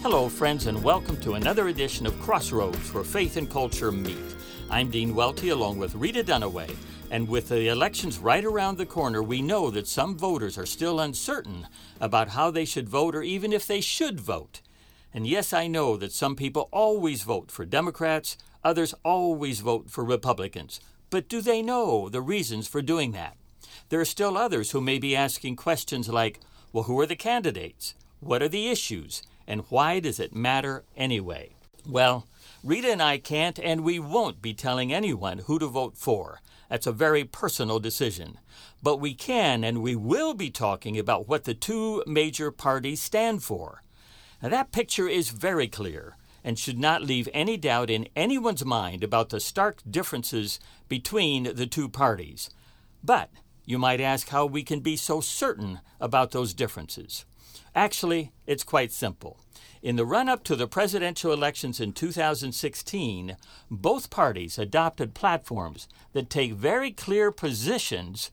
Hello, friends, and welcome to another edition of Crossroads, where faith and culture meet. I'm Dean Welty, along with Rita Dunaway, and with the elections right around the corner, we know that some voters are still uncertain about how they should vote or even if they should vote. And yes, I know that some people always vote for Democrats, others always vote for Republicans. But do they know the reasons for doing that? There are still others who may be asking questions like, well, who are the candidates? What are the issues? And why does it matter anyway? Well, Rita and I can't and we won't be telling anyone who to vote for. That's a very personal decision. But we can and we will be talking about what the two major parties stand for. Now, that picture is very clear and should not leave any doubt in anyone's mind about the stark differences between the two parties. But you might ask how we can be so certain about those differences. Actually, it's quite simple. In the run-up to the presidential elections in 2016, both parties adopted platforms that take very clear positions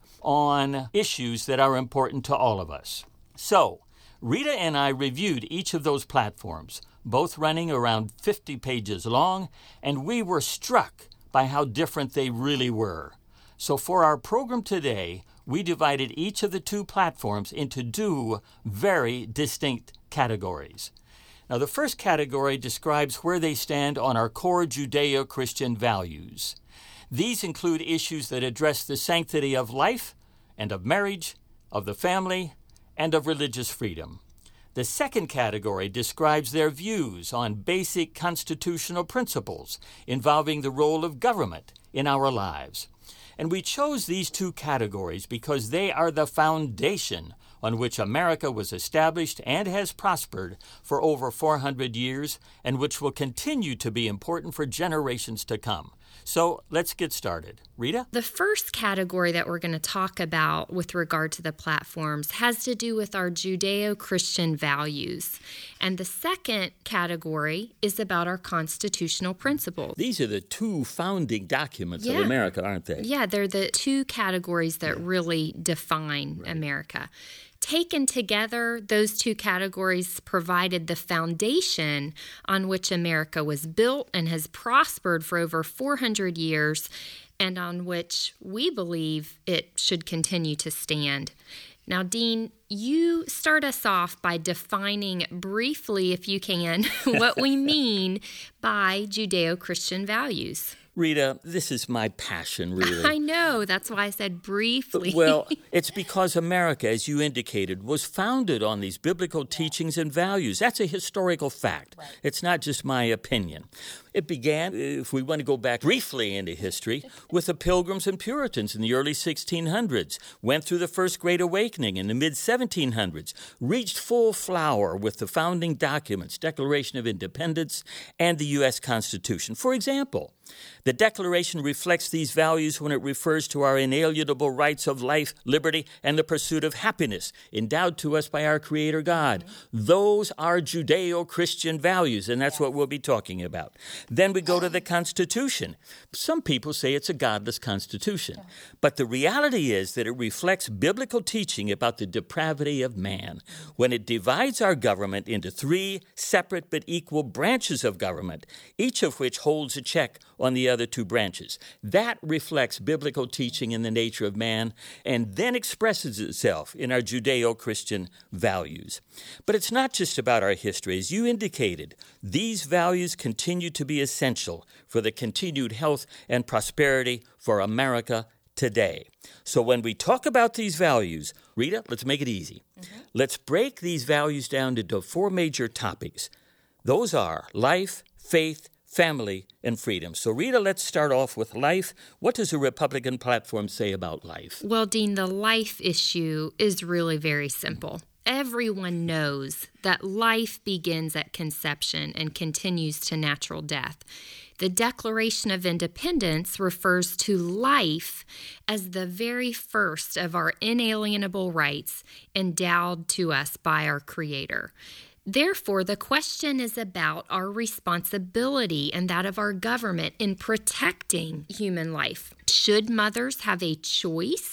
on issues that are important to all of us. So, Rita and I reviewed each of those platforms, both running around 50 pages long, and we were struck by how different they really were. So for our program today, we divided each of the two platforms into two very distinct categories. Now, the first category describes where they stand on our core Judeo-Christian values. These include issues that address the sanctity of life and of marriage, of the family, and of religious freedom. The second category describes their views on basic constitutional principles involving the role of government in our lives. And we chose these two categories because they are the foundation on which America was established and has prospered for over 400 years, and which will continue to be important for generations to come. So let's get started. Rita? The first category that we're going to talk about with regard to the platforms has to do with our Judeo-Christian values. And the second category is about our constitutional principles. These are the two founding documents of America, aren't they? Yeah, they're the two categories that really define America. Taken together, those two categories provided the foundation on which America was built and has prospered for over 400 years, and on which we believe it should continue to stand. Now, Dean, you start us off by defining briefly, if you can, what we mean by Judeo-Christian values. Rita, this is my passion, really. I know. That's why I said briefly. Well, it's because America, as you indicated, was founded on these biblical teachings and values. That's a historical fact. Right. It's not just my opinion. It began, if we want to go back briefly into history, with the Pilgrims and Puritans in the early 1600s, went through the First Great Awakening in the mid-1700s, reached full flower with the founding documents, Declaration of Independence, and the U.S. Constitution. For example, the Declaration reflects these values when it refers to our inalienable rights of life, liberty, and the pursuit of happiness endowed to us by our Creator God. Those are Judeo-Christian values, and that's what we'll be talking about. Then we go to the Constitution. Some people say it's a godless constitution, but the reality is that it reflects biblical teaching about the depravity of man when it divides our government into three separate but equal branches of government, each of which holds a check on the other two branches. That reflects biblical teaching in the nature of man and then expresses itself in our Judeo-Christian values. But it's not just about our history. As you indicated, these values continue to be essential for the continued health and prosperity for America today. So when we talk about these values, Rita, let's make it easy. Let's break these values down into four major topics. Those are life, faith, family, and freedom. So, Rita, let's start off with life. What does the Republican platform say about life? Well, Dean, the life issue is really very simple. Everyone knows that life begins at conception and continues to natural death. The Declaration of Independence refers to life as the very first of our inalienable rights endowed to us by our Creator. Therefore, the question is about our responsibility and that of our government in protecting human life. Should mothers have a choice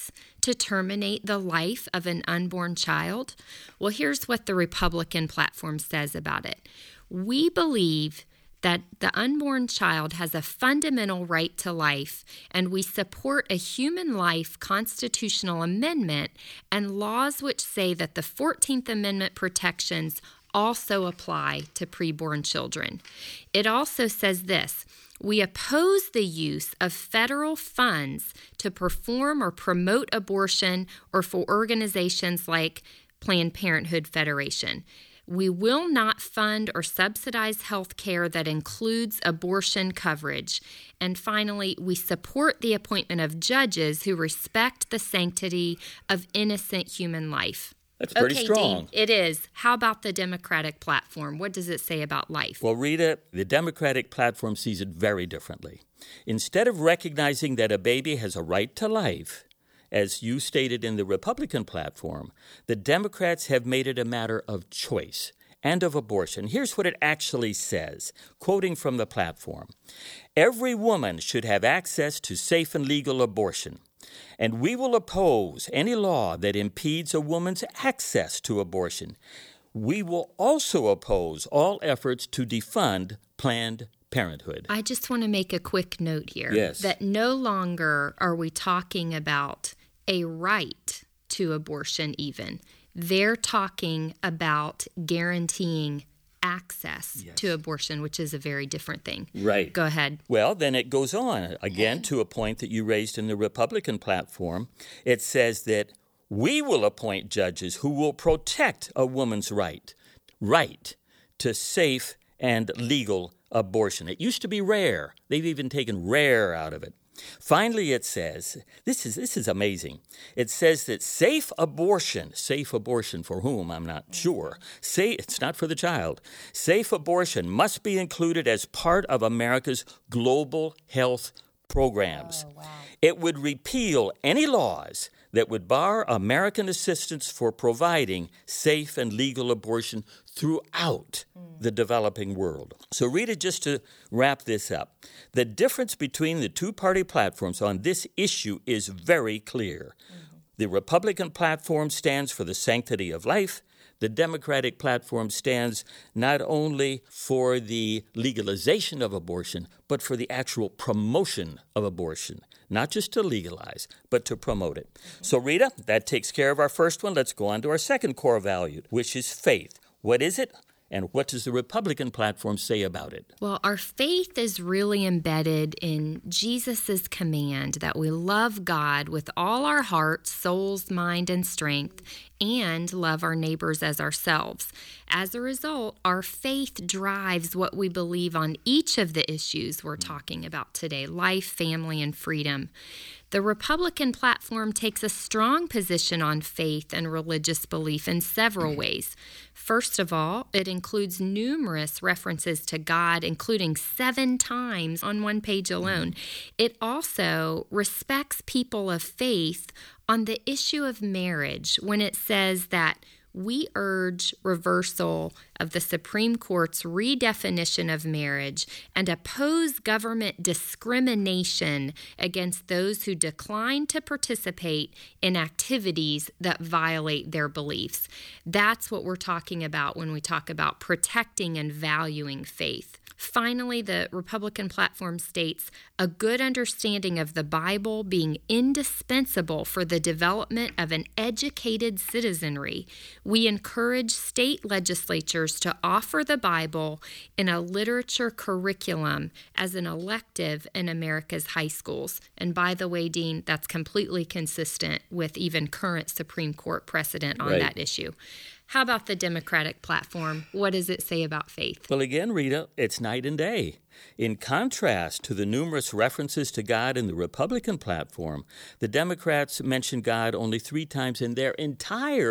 to terminate the life of an unborn child? Well, here's what the Republican platform says about it. We believe that the unborn child has a fundamental right to life, and we support a human life constitutional amendment and laws which say that the 14th Amendment protections also apply to preborn children. It also says this: we oppose the use of federal funds to perform or promote abortion or for organizations like Planned Parenthood Federation. We will not fund or subsidize health care that includes abortion coverage. And finally, we support the appointment of judges who respect the sanctity of innocent human life. That's pretty strong. Dean, it is. How about the Democratic platform? What does it say about life? Well, Rita, the Democratic platform sees it very differently. Instead of recognizing that a baby has a right to life, as you stated in the Republican platform, the Democrats have made it a matter of choice and of abortion. Here's what it actually says, quoting from the platform: every woman should have access to safe and legal abortion, and we will oppose any law that impedes a woman's access to abortion. We will also oppose all efforts to defund Planned Parenthood. I just want to make a quick note here. Yes. That no longer are we talking about a right to abortion even. They're talking about guaranteeing access to abortion, which is a very different thing. Right. Go ahead. Well, then it goes on, again, to a point that you raised in the Republican platform. It says that we will appoint judges who will protect a woman's right to safe and legal abortion. It used to be rare. They've even taken rare out of it. Finally, it says, this is amazing. It says that safe abortion for whom, I'm not sure. It's not for the child. Safe abortion must be included as part of America's global health programs. Oh, wow. It would repeal any laws that would bar American assistance for providing safe and legal abortion throughout the developing world. So, Rita, just to wrap this up, the difference between the two-party platforms on this issue is very clear. The Republican platform stands for the sanctity of life. The Democratic platform stands not only for the legalization of abortion, but for the actual promotion of abortion. Not just to legalize, but to promote it. So, Rita, that takes care of our first one. Let's go on to our second core value, which is faith. What is it? And what does the Republican platform say about it? Well, our faith is really embedded in Jesus' command that we love God with all our heart, souls, mind, and strength, and love our neighbors as ourselves. As a result, our faith drives what we believe on each of the issues we're talking about today: life, family, and freedom. The Republican platform takes a strong position on faith and religious belief in several ways. First of all, it includes numerous references to God, including 7 times on one page alone. It also respects people of faith on the issue of marriage when it says that we urge reversal of the Supreme Court's redefinition of marriage and oppose government discrimination against those who decline to participate in activities that violate their beliefs. That's what we're talking about when we talk about protecting and valuing faith. Finally, the Republican platform states a good understanding of the Bible being indispensable for the development of an educated citizenry. We encourage state legislatures to offer the Bible in a literature curriculum as an elective in America's high schools. And by the way, Dean, that's completely consistent with even current Supreme Court precedent on that issue. How about the Democratic platform? What does it say about faith? Well, again, Rita, it's night and day. In contrast to the numerous references to God in the Republican platform, the Democrats mention God only 3 times in their entire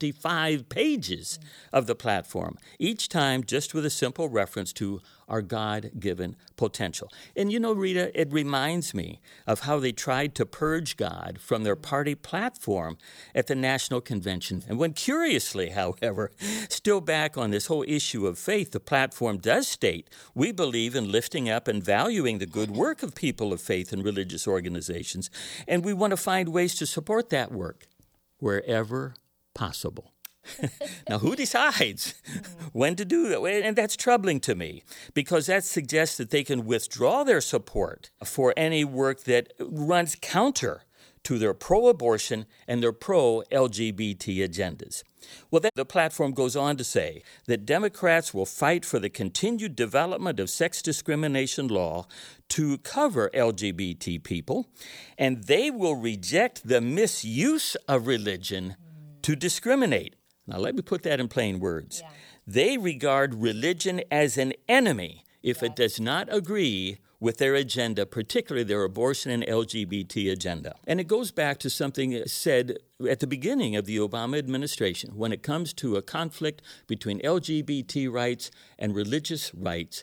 55 pages of the platform, each time just with a simple reference to our God-given potential. And you know, Rita, it reminds me of how they tried to purge God from their party platform at the National Convention. And when curiously, however, still back on this whole issue of faith, the platform does state, we believe in lifting up and valuing the good work of people of faith and religious organizations, and we want to find ways to support that work wherever possible. Now, who decides when to do that? And that's troubling to me, because that suggests that they can withdraw their support for any work that runs counter to their pro-abortion and their pro-LGBT agendas. Well, then the platform goes on to say that Democrats will fight for the continued development of sex discrimination law to cover LGBT people, and they will reject the misuse of religion to discriminate. Now, let me put that in plain words. Yeah. They regard religion as an enemy if it does not agree with their agenda, particularly their abortion and LGBT agenda. And it goes back to something said at the beginning of the Obama administration. When it comes to a conflict between LGBT rights and religious rights,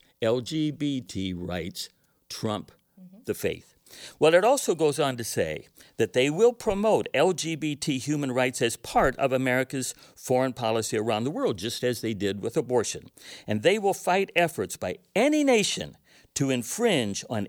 LGBT rights trump the faith. Well, it also goes on to say that they will promote LGBT human rights as part of America's foreign policy around the world, just as they did with abortion. And they will fight efforts by any nation to infringe on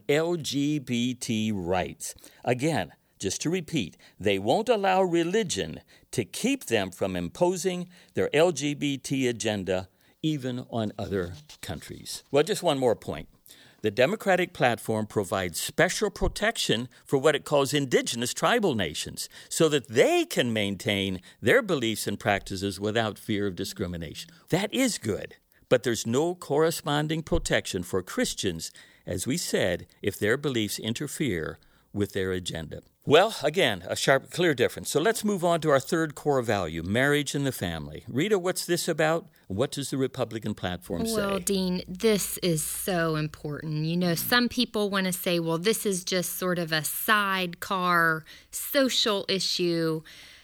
LGBT rights. Again, just to repeat, they won't allow religion to keep them from imposing their LGBT agenda even on other countries. Well, just one more point. The Democratic platform provides special protection for what it calls indigenous tribal nations so that they can maintain their beliefs and practices without fear of discrimination. That is good, but there's no corresponding protection for Christians, as we said, if their beliefs interfere with their agenda. Well, again, a sharp, clear difference. So let's move on to our third core value, marriage and the family. Rita, what's this about? What does the Republican platform say? Well, Dean, this is so important. You know, some people want to say, well, this is just sort of a sidecar social issue.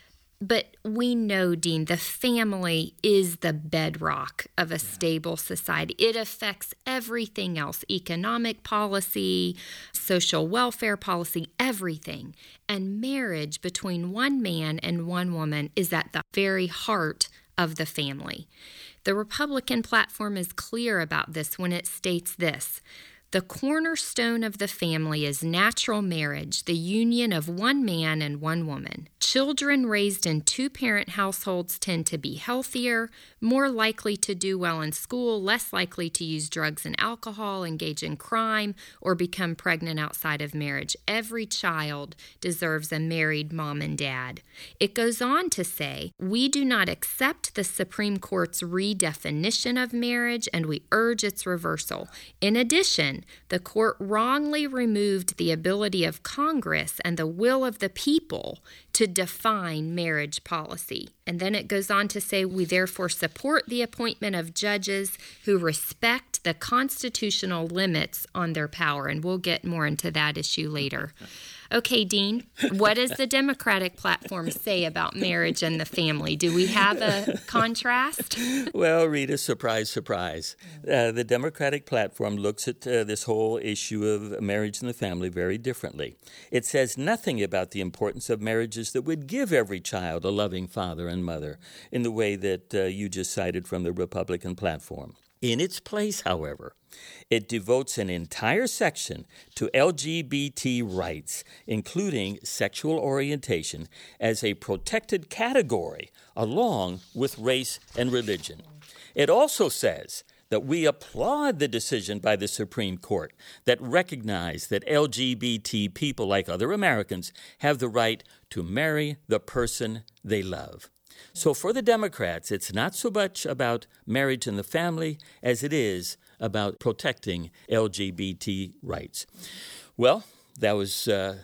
But we know, Dean, the family is the bedrock of a stable society. It affects everything else, economic policy, social welfare policy, everything. And marriage between one man and one woman is at the very heart of the family. The Republican platform is clear about this when it states this: the cornerstone of the family is natural marriage, the union of one man and one woman. Children raised in two-parent households tend to be healthier, more likely to do well in school, less likely to use drugs and alcohol, engage in crime, or become pregnant outside of marriage. Every child deserves a married mom and dad. It goes on to say, we do not accept the Supreme Court's redefinition of marriage, and we urge its reversal. In addition, the court wrongly removed the ability of Congress and the will of the people to define marriage policy. And then it goes on to say, we therefore support the appointment of judges who respect the constitutional limits on their power. And we'll get more into that issue later. Okay, Dean, what does the Democratic platform say about marriage and the family? Do we have a contrast? Well, Rita, surprise, surprise. The Democratic platform looks at this whole issue of marriage and the family very differently. It says nothing about the importance of marriages that would give every child a loving father and mother in the way that you just cited from the Republican platform. In its place, however, it devotes an entire section to LGBT rights, including sexual orientation, as a protected category, along with race and religion. It also says that we applaud the decision by the Supreme Court that recognized that LGBT people, like other Americans, have the right to marry the person they love. So for the Democrats, it's not so much about marriage and the family as it is about protecting LGBT rights. Well, that was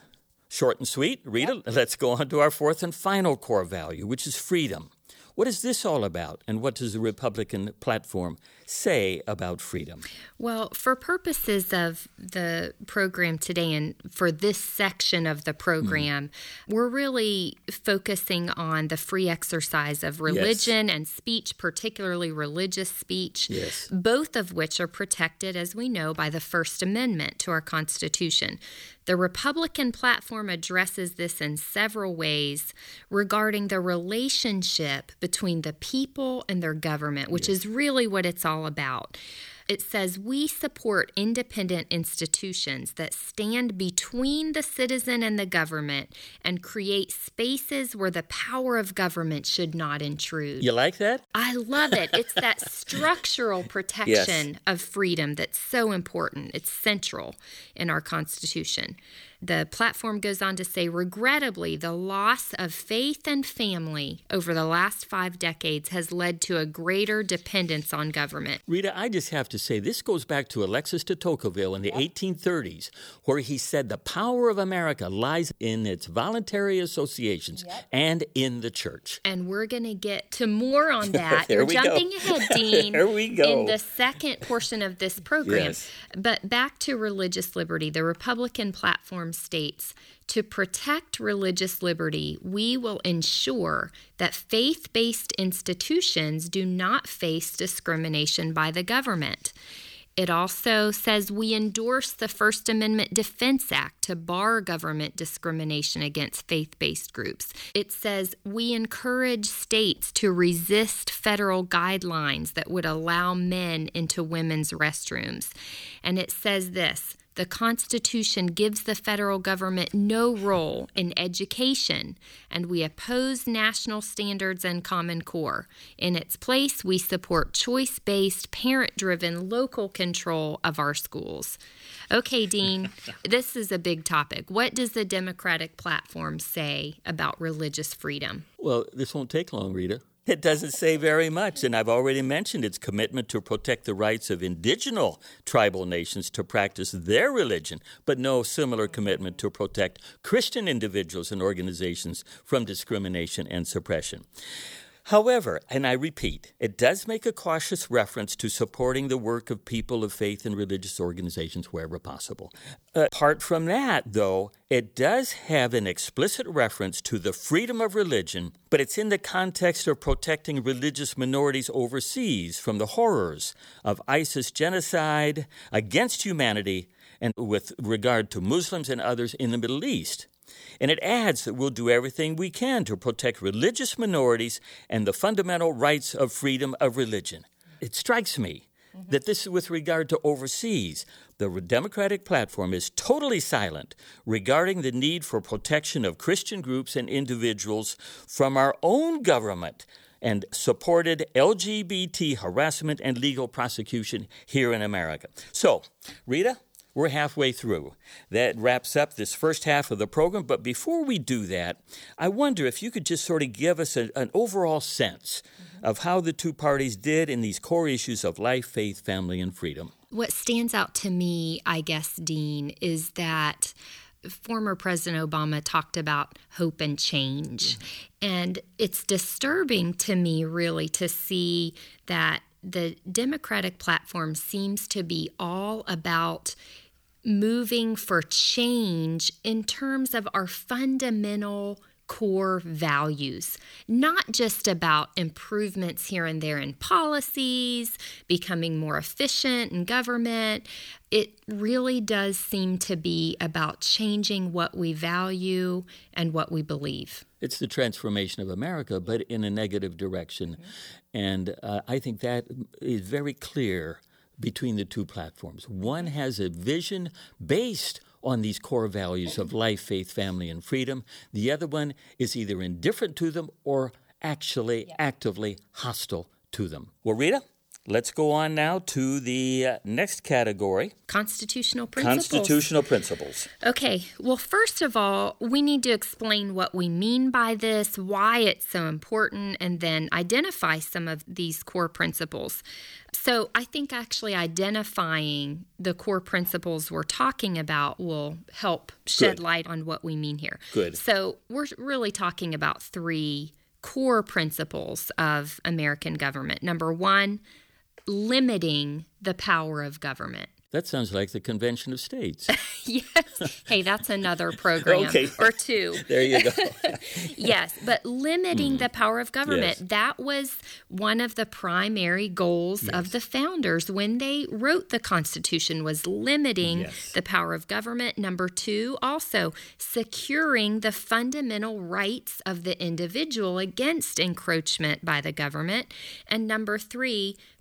short and sweet. Rita, let's go on to our fourth and final core value, which is freedom. What is this all about, and what does the Republican platform say about freedom? Well, for purposes of the program today and for this section of the program, we're really focusing on the free exercise of religion and speech, particularly religious speech, both of which are protected, as we know, by the First Amendment to our Constitution. The Republican platform addresses this in several ways regarding the relationship between the people and their government, which is really what it's all about. It says, we support independent institutions that stand between the citizen and the government and create spaces where the power of government should not intrude. You like that? I love it. It's that structural protection of freedom that's so important. It's central in our Constitution. The platform goes on to say, regrettably, the loss of faith and family over the last 5 decades has led to a greater dependence on government. Rita, I just have to say, this goes back to Alexis de Tocqueville in the 1830s, where he said the power of America lies in its voluntary associations and in the church. And we're going to get to more on that. There You're we jumping go. ahead, Dean, There we go. in the second portion of this program. Yes. But back to religious liberty, the Republican platform states, to protect religious liberty, we will ensure that faith-based institutions do not face discrimination by the government. It also says we endorse the First Amendment Defense Act to bar government discrimination against faith-based groups. It says we encourage states to resist federal guidelines that would allow men into women's restrooms. And it says this, the Constitution gives the federal government no role in education, and we oppose national standards and Common Core. In its place, we support choice-based, parent-driven local control of our schools. Okay, Dean, this is a big topic. What does the Democratic platform say about religious freedom? Well, this won't take long, Rita. It doesn't say very much, and I've already mentioned its commitment to protect the rights of indigenous tribal nations to practice their religion, but no similar commitment to protect Christian individuals and organizations from discrimination and suppression. However, and I repeat, it does make a cautious reference to supporting the work of people of faith and religious organizations wherever possible. Apart from that, though, it does have an explicit reference to the freedom of religion, but it's in the context of protecting religious minorities overseas from the horrors of ISIS genocide against humanity and with regard to Muslims and others in the Middle East. And it adds that we'll do everything we can to protect religious minorities and the fundamental rights of freedom of religion. It strikes me that this is with regard to overseas. The Democratic platform is totally silent regarding the need for protection of Christian groups and individuals from our own government and supported LGBT harassment and legal prosecution here in America. So, Rita, we're halfway through. That wraps up this first half of the program. But before we do that, I wonder if you could just sort of give us an overall sense of how the two parties did in these core issues of life, faith, family, and freedom. What stands out to me, I guess, Dean, is that former President Obama talked about hope and change. And it's disturbing to me, really, to see that the Democratic platform seems to be all about moving for change in terms of our fundamental core values, not just about improvements here and there in policies, becoming more efficient in government. It really does seem to be about changing what we value and what we believe. It's the transformation of America, but in a negative direction. And I think that is very clear between the two platforms. One has a vision based on these core values of life, faith, family, and freedom. The other one is either indifferent to them or actually actively hostile to them. Well, Rita, let's go on now to the next category. Constitutional principles. Constitutional principles. Okay, well, first of all, we need to explain what we mean by this, why it's so important, and then identify some of these core principles. So I think actually identifying the core principles we're talking about will help shed light on what we mean here. Good. So we're really talking about 3 core principles of American government. Number 1, limiting the power of government. That sounds like the Convention of States. Yes. Hey, that's another program or 2. There you go. Yes, but limiting the power of government, Yes. that was one of the primary goals of the founders when they wrote the Constitution, was limiting the power of government. Number 2, also securing the fundamental rights of the individual against encroachment by the government. And number 3,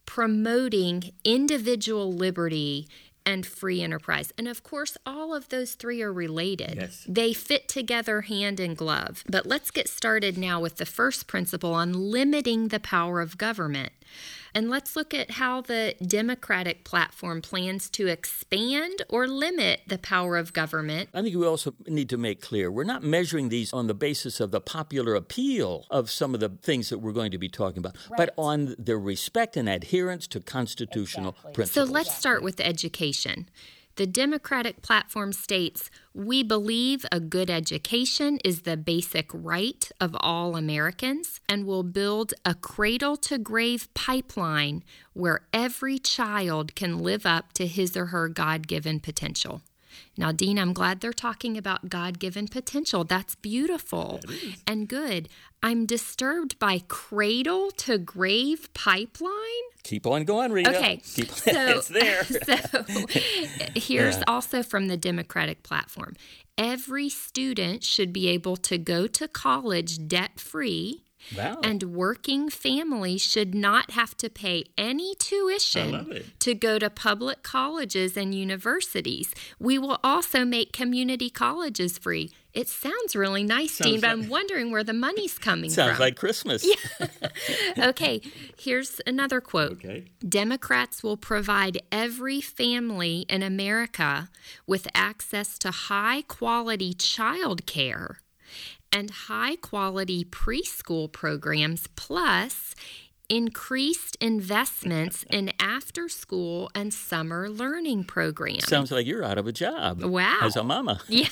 promoting individual liberty and free enterprise. And of course, all of those three are related. Yes. They fit together hand in glove. But let's get started now with the first principle on limiting the power of government. And let's look at how the Democratic platform plans to expand or limit the power of government. I think we also need to make clear we're not measuring these on the basis of the popular appeal of some of the things that we're going to be talking about, but on the respect and adherence to constitutional principles. So let's start with education. The Democratic platform states, "We believe a good education is the basic right of all Americans and will build a cradle-to-grave pipeline where every child can live up to his or her God-given potential." Now, Dean, I'm glad they're talking about God-given potential. That's beautiful and good. I'm disturbed by cradle-to-grave pipeline. Keep on going, Rita. Okay. It's there. So here's also from the Democratic platform. Every student should be able to go to college debt-free. Wow. And working families should not have to pay any tuition to go to public colleges and universities. We will also make community colleges free. It sounds really nice, Dean, but I'm wondering where the money's coming from. Sounds like Christmas. Yeah. Okay, here's another quote. Okay. Democrats will provide every family in America with access to high-quality child care and high-quality preschool programs, plus increased investments in after-school and summer learning programs. Sounds like you're out of a job. Wow. As a mama. Yeah.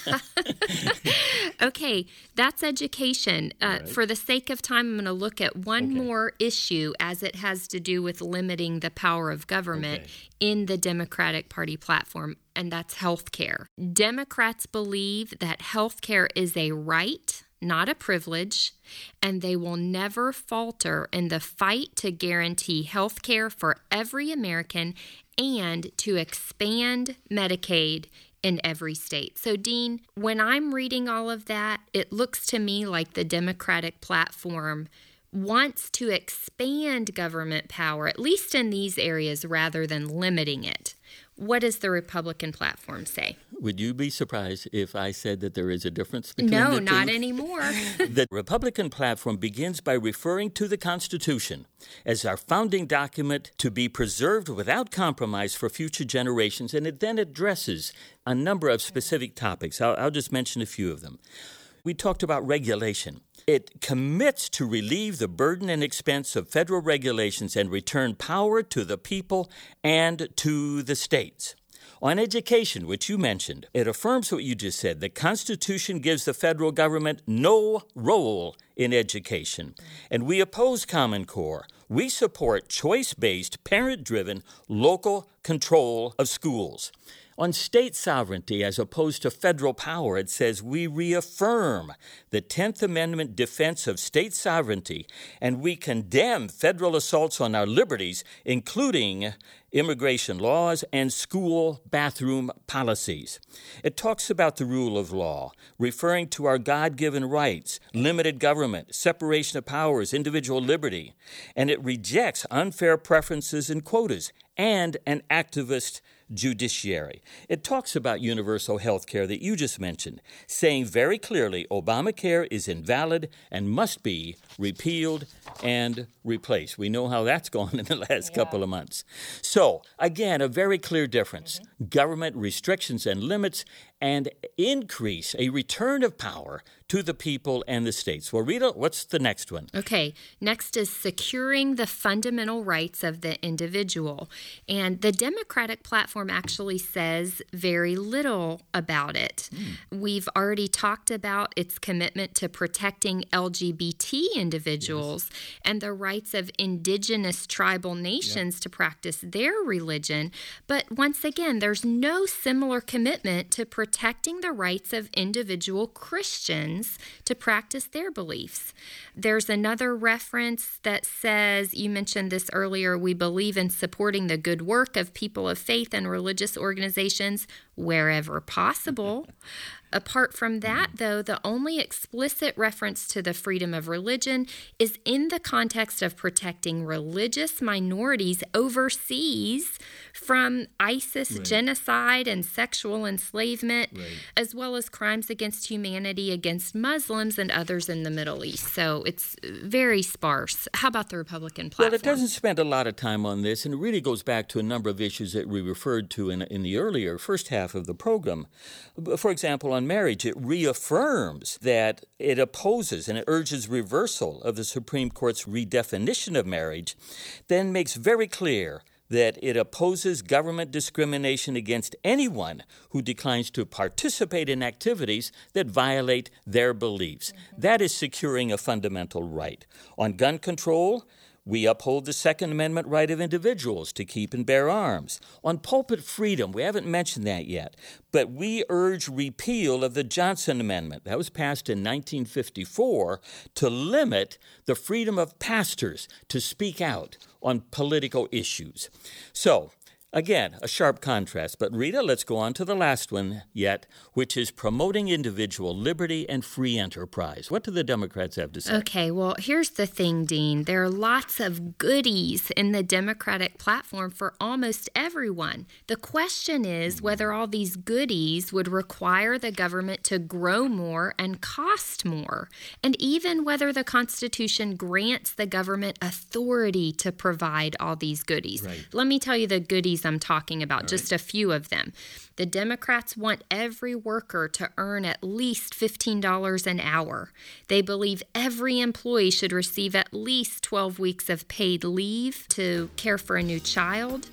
Okay, that's education. For the sake of time, I'm going to look at one more issue as it has to do with limiting the power of government in the Democratic Party platform, and that's health care. Democrats believe that health care is a right, not a privilege, and they will never falter in the fight to guarantee health care for every American and to expand Medicaid in every state. So, Dean, when I'm reading all of that, it looks to me like the Democratic platform wants to expand government power, at least in these areas, rather than limiting it. What does the Republican platform say? Would you be surprised if I said that there is a difference between the two? No, not anymore. The Republican platform begins by referring to the Constitution as our founding document to be preserved without compromise for future generations, and it then addresses a number of specific topics. I'll just mention a few of them. We talked about regulation. It commits to relieve the burden and expense of federal regulations and return power to the people and to the states. On education, which you mentioned, it affirms what you just said. The Constitution gives the federal government no role in education, and we oppose Common Core. We support choice-based, parent-driven, local control of schools. On state sovereignty as opposed to federal power, it says we reaffirm the 10th Amendment defense of state sovereignty, and we condemn federal assaults on our liberties, including immigration laws and school bathroom policies. It talks about the rule of law, referring to our God-given rights, limited government, separation of powers, individual liberty, and it rejects unfair preferences and quotas and an activist judiciary. It talks about universal health care that you just mentioned, saying very clearly Obamacare is invalid and must be repealed and replaced. We know how that's gone in the last couple of months. So, again, a very clear difference. Government restrictions and limits and increase, a return of power to the people and the states. Well, Rita, what's the next one? Okay, next is securing the fundamental rights of the individual. And the Democratic platform actually says very little about it. We've already talked about its commitment to protecting LGBT individuals and the rights of indigenous tribal nations to practice their religion. But once again, there's no similar commitment to protecting the rights of individual Christians to practice their beliefs. There's another reference that says, you mentioned this earlier, we believe in supporting the good work of people of faith and religious organizations wherever possible. Apart from that, though, the only explicit reference to the freedom of religion is in the context of protecting religious minorities overseas from ISIS genocide and sexual enslavement, as well as crimes against humanity against Muslims and others in the Middle East. So it's very sparse. How about the Republican platform? Well, it doesn't spend a lot of time on this, and it really goes back to a number of issues that we referred to in the earlier first half of the program. For example, on marriage, it reaffirms that it opposes and it urges reversal of the Supreme Court's redefinition of marriage, then makes very clear that it opposes government discrimination against anyone who declines to participate in activities that violate their beliefs. That is securing a fundamental right. On gun control, we uphold the Second Amendment right of individuals to keep and bear arms. On pulpit freedom, we haven't mentioned that yet, but we urge repeal of the Johnson Amendment. That was passed in 1954 to limit the freedom of pastors to speak out on political issues. So, again, a sharp contrast. But Rita, let's go on to the last one yet, which is promoting individual liberty and free enterprise. What do the Democrats have to say? Okay, well, here's the thing, Dean. There are lots of goodies in the Democratic platform for almost everyone. The question is whether all these goodies would require the government to grow more and cost more, and even whether the Constitution grants the government authority to provide all these goodies. Right. Let me tell you the goodies I'm talking about, just a few of them. The Democrats want every worker to earn at least $15 an hour. They believe every employee should receive at least 12 weeks of paid leave to care for a new child.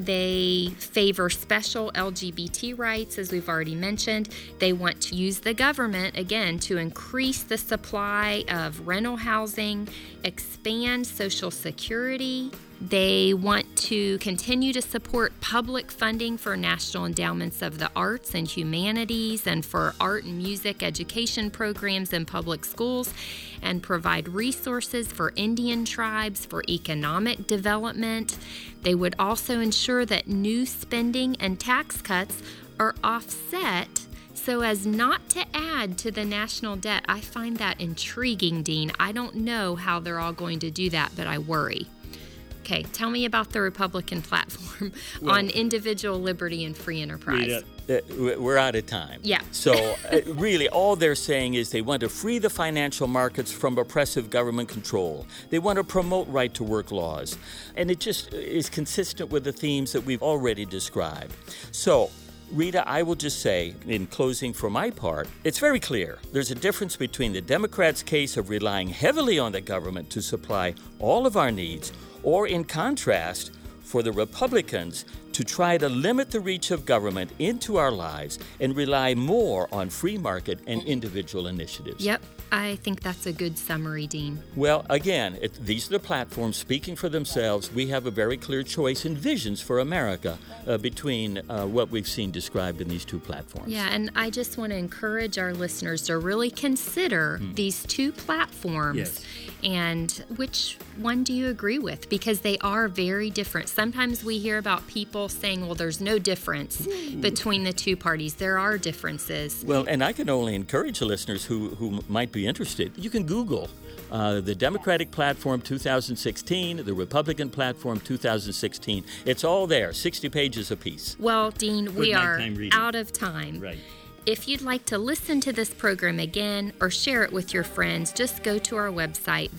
They favor special LGBT rights, as we've already mentioned. They want to use the government, again, to increase the supply of rental housing, expand Social Security. They want to continue to support public funding for national endowments of the arts and humanities and for art and music education programs in public schools, and provide resources for Indian tribes for economic development. They would also ensure that new spending and tax cuts are offset so as not to add to the national debt. I find that intriguing, Dean. I don't know how they're all going to do that, but I worry. Okay, tell me about the Republican platform on individual liberty and free enterprise. We're out of time. Yeah. So really all they're saying is they want to free the financial markets from oppressive government control. They want to promote right-to-work laws. And it just is consistent with the themes that we've already described. So, Rita, I will just say, in closing for my part, it's very clear. There's a difference between the Democrats' case of relying heavily on the government to supply all of our needs, or in contrast, for the Republicans to try to limit the reach of government into our lives and rely more on free market and individual initiatives. Yep, I think that's a good summary, Dean. Well, again, these are the platforms speaking for themselves. We have a very clear choice and visions for America between what we've seen described in these two platforms. Yeah, and I just want to encourage our listeners to really consider these two platforms. Yes. And which one do you agree with? Because they are very different. Sometimes we hear about people saying, well, there's no difference between the two parties. There are differences. Well, and I can only encourage the listeners who might be interested. You can Google the Democratic Platform 2016, the Republican Platform 2016. It's all there, 60 pages apiece. Well, Dean, we are out of time. Right. If you'd like to listen to this program again or share it with your friends, just go to our website,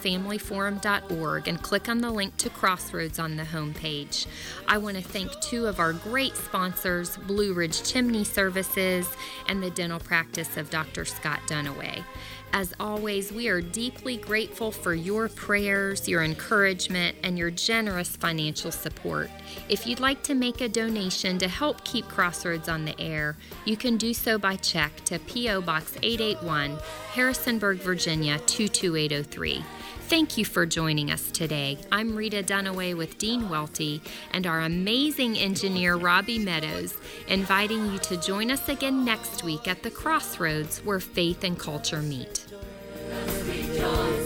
valleyfamilyforum.org, and click on the link to Crossroads on the homepage. I want to thank two of our great sponsors, Blue Ridge Chimney Services and the dental practice of Dr. Scott Dunaway. As always, we are deeply grateful for your prayers, your encouragement, and your generous financial support. If you'd like to make a donation to help keep Crossroads on the air, you can do so by check to P.O. Box 881, Harrisonburg, Virginia 22803. Thank you for joining us today. I'm Rita Dunaway with Dean Welty and our amazing engineer, Robbie Meadows, inviting you to join us again next week at the Crossroads where faith and culture meet.